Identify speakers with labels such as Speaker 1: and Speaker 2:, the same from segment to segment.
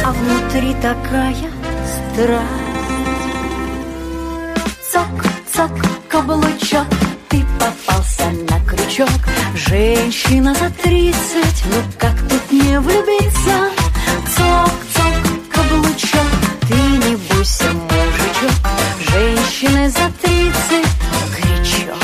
Speaker 1: а внутри такая страсть. Цок-цок, каблучок, ты попался на крючок. Женщина за 30, ну как тут не влюбиться? Цок-цок, каблучок, ты не бойся, мужичок. Женщины за 30 горячо.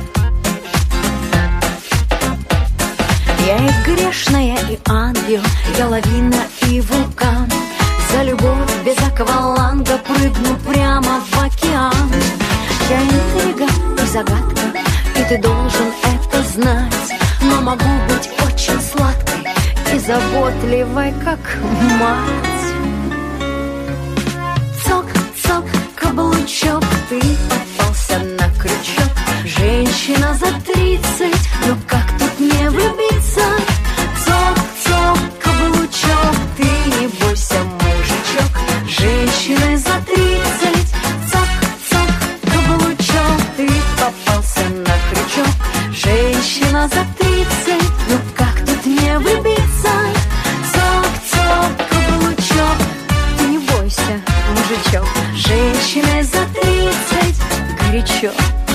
Speaker 1: Я и грешная, и ангел, я лавина и вулкан. За любовь без акваланга прыгну прямо в океан. Я интрига и загадка, и ты должен это знать. Но могу быть очень сладкой и заботливой, как мать. Цок-цок, каблучок, ты попался на крючок. Женщина за 30, ну как тут не влюбиться? Цок-цок, каблучок, ты не бойся, мужичок. Женщины за 30, цок-цок, каблучок, ты попался на крючок. Женщина за 30, ну как тут не влюбиться? Цок-цок, каблучок, ты не бойся, мужичок. Женщины за 30 горячо.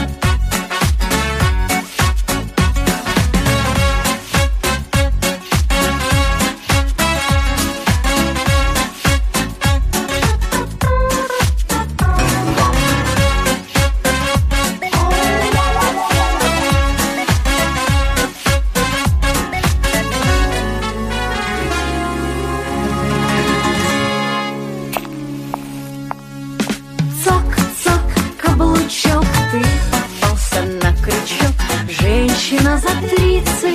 Speaker 1: Цок-цок, каблучок, ты попался на крючок. Женщина за 30,